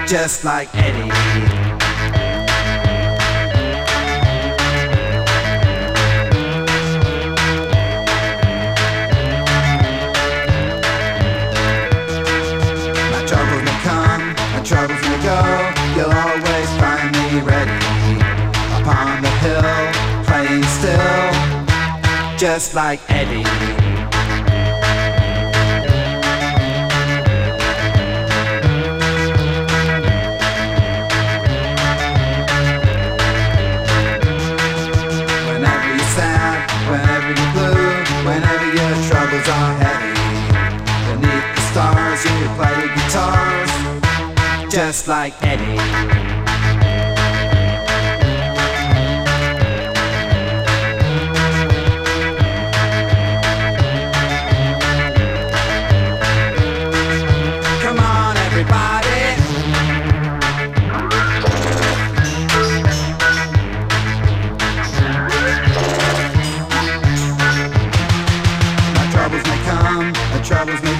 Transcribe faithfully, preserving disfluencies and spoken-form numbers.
just like Eddie. My troubles may come, my troubles may go, you'll always find me ready. Upon the hill, playing still, just like Eddie. Whenever you're blue, whenever your troubles are heavy, beneath the stars you play guitars, just like Eddie. Come on, everybody. Troubles may come, the troubles may